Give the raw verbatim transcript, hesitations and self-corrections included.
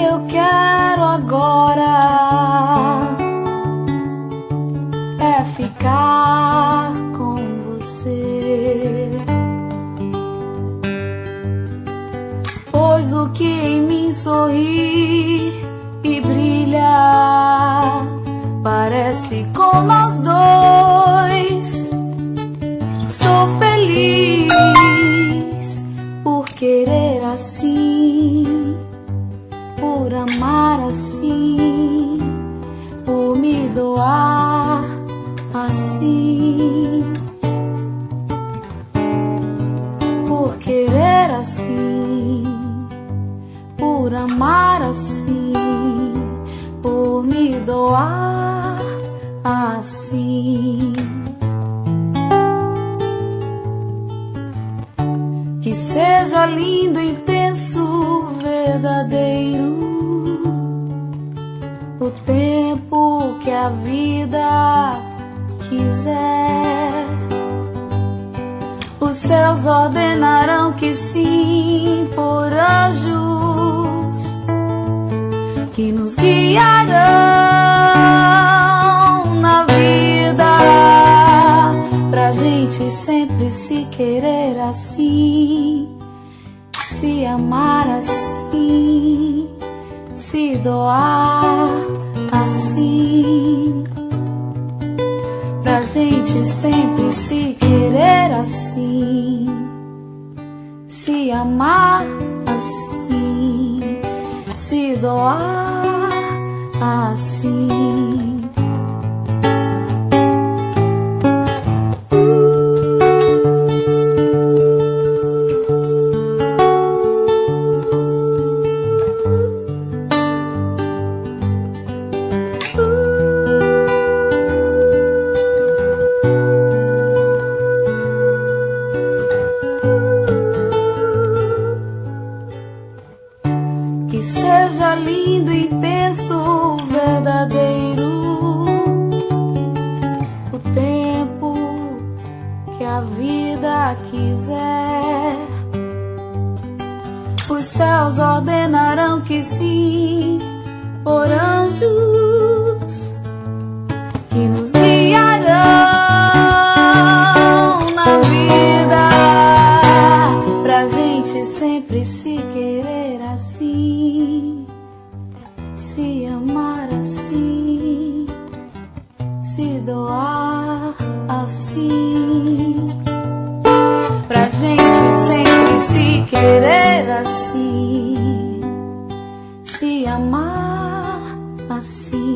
eu quero agora é ficar com você, pois o que em mim sorri e brilha parece com nós dois. Sou feliz por querer assim, por amar assim, por me doar assim, por querer assim, por amar assim, por me doar assim. Que seja lindo, intenso, verdadeiro o tempo que a vida quiser. Os céus ordenarão que sim, por anjos que nos guiarão na vida, pra gente sempre se querer assim, se amar assim, se doar assim, pra gente sempre se querer assim, se amar assim, se doar assim. Que seja lindo, intenso, verdadeiro o tempo que a vida quiser. Os céus ordenarão que sim, por anjos que nos guiarão na vida, pra gente sempre se querer assim, se amar assim, se doar assim, pra gente sempre se querer assim, se amar assim.